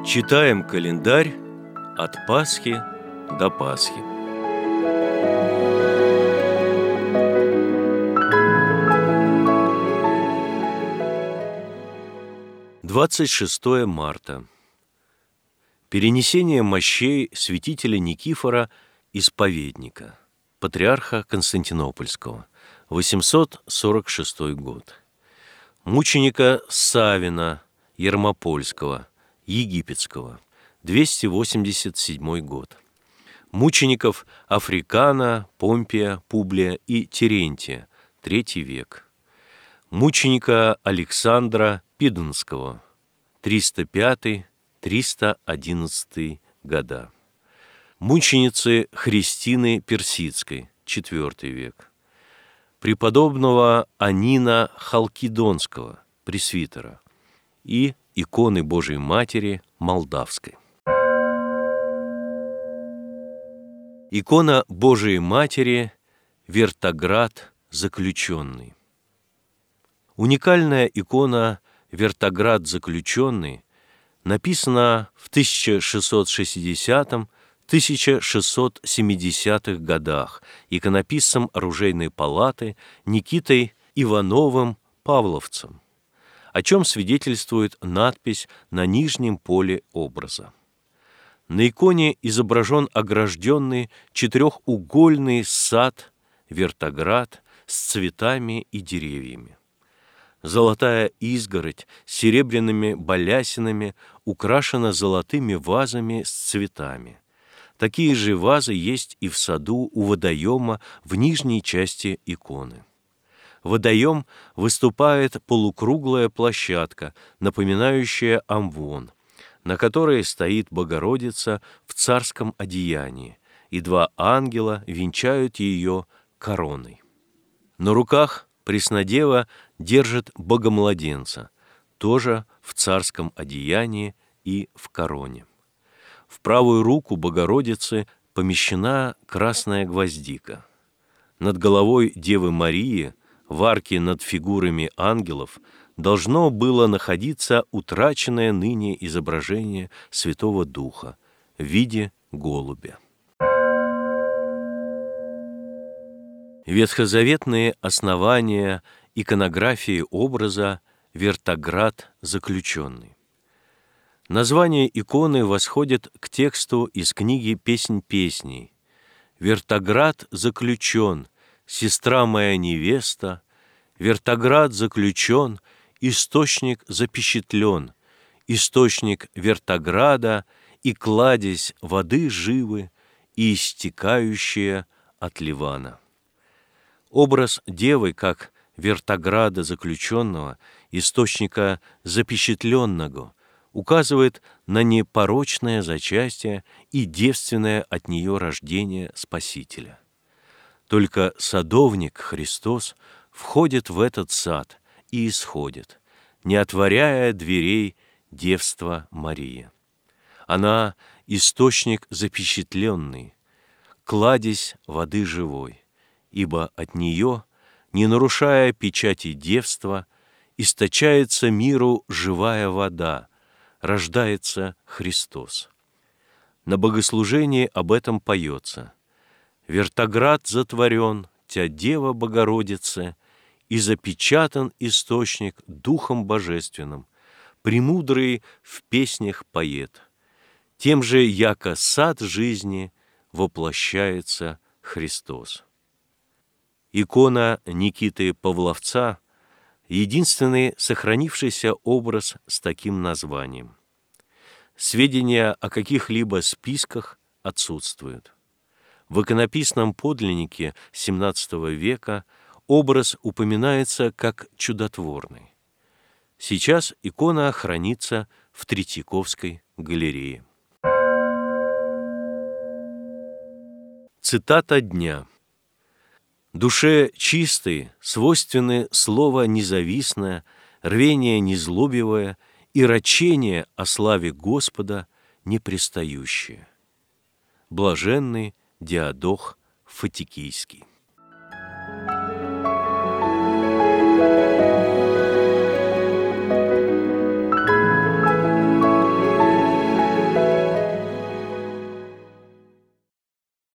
Читаем календарь от Пасхи до Пасхи. Двадцать 26 марта. Перенесение мощей святителя Никифора Исповедника, патриарха Константинопольского, 846 год. Мученика Савина Ермопольского, египетского, 287 год. Мучеников Африкана, Помпия, Публия и Терентия, 3 век. Мученика Александра Пидонского, 305-311 года. Мученицы Христины Персидской, 4 век. Преподобного Анина Халкидонского, пресвитера, и иконы Божией Матери Молдавской. Икона Божией Матери Вертоград Заключенный. Уникальная икона Вертоград Заключенный написана в 1660-1670 годах иконописцем оружейной палаты Никитой Ивановым Павловцем, о чем свидетельствует надпись на нижнем поле образа. На иконе изображен огражденный четырехугольный сад Вертоград с цветами и деревьями. Золотая изгородь с серебряными балясинами украшена золотыми вазами с цветами. Такие же вазы есть и в саду у водоема в нижней части иконы. Водоем выступает полукруглая площадка, напоминающая амвон, на которой стоит Богородица в царском одеянии, и 2 ангела венчают ее короной. На руках Преснодева держит Богомладенца, тоже в царском одеянии и в короне. В правую руку Богородицы помещена красная гвоздика. Над головой Девы Марии, в арке над фигурами ангелов, должно было находиться утраченное ныне изображение Святого Духа в виде голубя. Ветхозаветные основания иконографии образа Вертоград Заключенный. Название иконы восходит к тексту из книги «Песнь песней». «Вертоград заключен, сестра моя невеста, Вертоград заключен, источник запечатлен, источник Вертограда и кладезь воды живы и истекающая от Ливана». Образ девы как Вертограда заключенного, источника запечатленного, указывает на непорочное зачатие и девственное от нее рождение Спасителя. Только садовник Христос входит в этот сад и исходит, не отворяя дверей девства Марии. Она — источник запечатленный, кладезь воды живой, ибо от нее, не нарушая печати девства, источается миру живая вода, рождается Христос. На богослужении об этом поется: «Вертоград затворен, тя Дева Богородице, и запечатан источник Духом Божественным, премудрый в песнях поэт. Тем же, яко сад жизни, воплощается Христос». Икона Никиты Павловца — единственный сохранившийся образ с таким названием. Сведения о каких-либо списках отсутствуют. В иконописном подлиннике XVII века образ упоминается как чудотворный. Сейчас икона хранится в Третьяковской галерее. Цитата дня. «Душе чистой свойственны слово независное, рвение незлобивое и рачение о славе Господа непрестающее». Блаженный Диадох Фатикийский.